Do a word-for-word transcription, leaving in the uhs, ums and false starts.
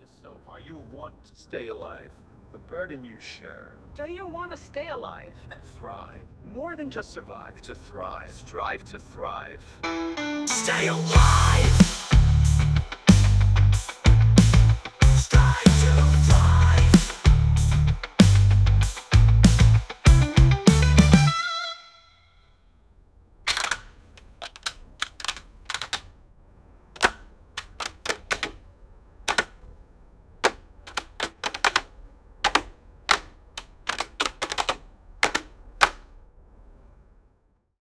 So far, you want to stay alive. The burden you share. Do you want to stay alive and thrive? More than just survive, to thrive. Strive to thrive. Stay alive!